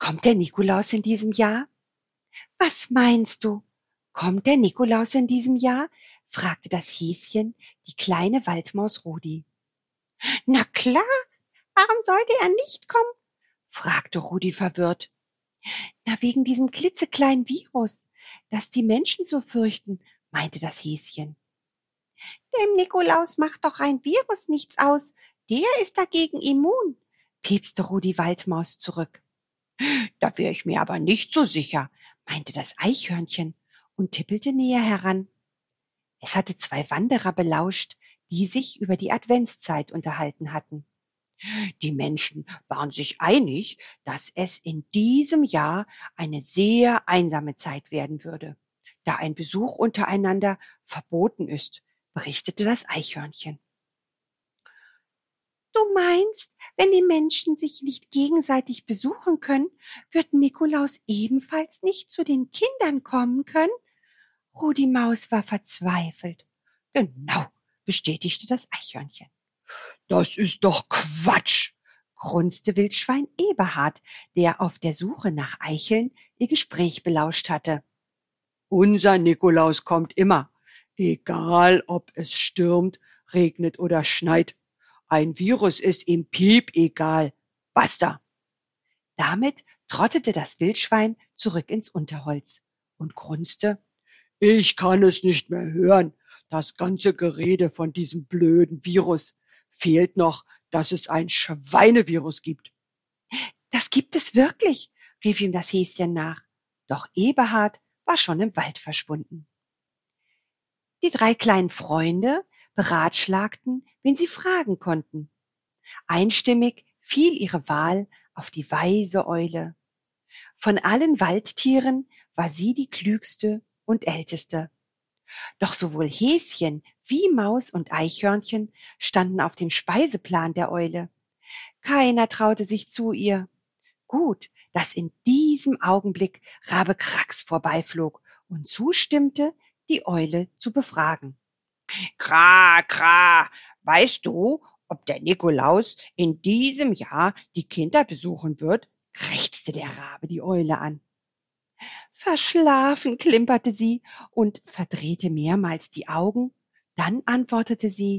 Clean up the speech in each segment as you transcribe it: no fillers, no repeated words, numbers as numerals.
Kommt der Nikolaus in diesem Jahr? Was meinst du? Kommt der Nikolaus in diesem Jahr? Fragte das Häschen die kleine Waldmaus Rudi. Na klar, warum sollte er nicht kommen? Fragte Rudi verwirrt. Na, wegen diesem klitzekleinen Virus, das die Menschen so fürchten, meinte das Häschen. Dem Nikolaus macht doch ein Virus nichts aus. Der ist dagegen immun, piepste Rudi Waldmaus zurück. Da wäre ich mir aber nicht so sicher, meinte das Eichhörnchen und tippelte näher heran. Es hatte zwei Wanderer belauscht, die sich über die Adventszeit unterhalten hatten. Die Menschen waren sich einig, dass es in diesem Jahr eine sehr einsame Zeit werden würde, da ein Besuch untereinander verboten ist, berichtete das Eichhörnchen. Du meinst, wenn die Menschen sich nicht gegenseitig besuchen können, wird Nikolaus ebenfalls nicht zu den Kindern kommen können? Rudi Maus war verzweifelt. Genau, bestätigte das Eichhörnchen. Das ist doch Quatsch, grunzte Wildschwein Eberhard, der auf der Suche nach Eicheln ihr Gespräch belauscht hatte. Unser Nikolaus kommt immer, egal ob es stürmt, regnet oder schneit. Ein Virus ist ihm piepegal. Basta! Damit trottete das Wildschwein zurück ins Unterholz und grunzte. Ich kann es nicht mehr hören, das ganze Gerede von diesem blöden Virus. Fehlt noch, dass es ein Schweinevirus gibt. Das gibt es wirklich, rief ihm das Häschen nach. Doch Eberhard war schon im Wald verschwunden. Die drei kleinen Freunde beratschlagten, wen sie fragen konnten. Einstimmig fiel ihre Wahl auf die weise Eule. Von allen Waldtieren war sie die klügste und älteste. Doch sowohl Häschen wie Maus und Eichhörnchen standen auf dem Speiseplan der Eule. Keiner traute sich zu ihr. Gut, dass in diesem Augenblick Rabe Krax vorbeiflog und zustimmte, die Eule zu befragen. Kra, kra, weißt du, ob der Nikolaus in diesem Jahr die Kinder besuchen wird? Krächzte der Rabe die Eule an. Verschlafen, klimperte sie und verdrehte mehrmals die Augen. Dann antwortete sie,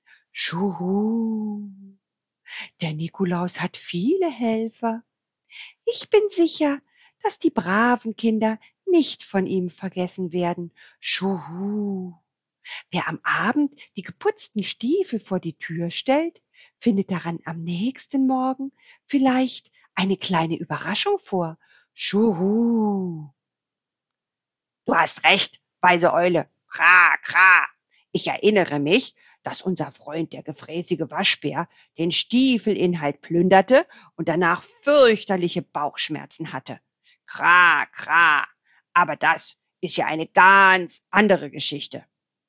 Schuhu, der Nikolaus hat viele Helfer. Ich bin sicher, dass die braven Kinder nicht von ihm vergessen werden. Schuhu. Wer am Abend die geputzten Stiefel vor die Tür stellt, findet daran am nächsten Morgen vielleicht eine kleine Überraschung vor. Schuhu. Du hast recht, weise Eule. Kra, kra. Ich erinnere mich, dass unser Freund, der gefräßige Waschbär, den Stiefelinhalt plünderte und danach fürchterliche Bauchschmerzen hatte. Kra, kra. Aber das ist ja eine ganz andere Geschichte.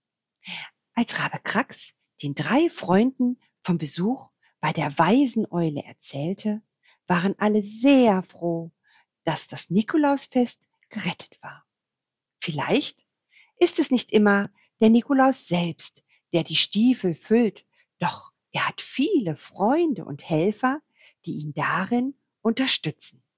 Als Rabe Krax den drei Freunden vom Besuch bei der weisen Eule erzählte, waren alle sehr froh, dass das Nikolausfest gerettet war. Vielleicht ist es nicht immer der Nikolaus selbst, der die Stiefel füllt, doch er hat viele Freunde und Helfer, die ihn darin unterstützen.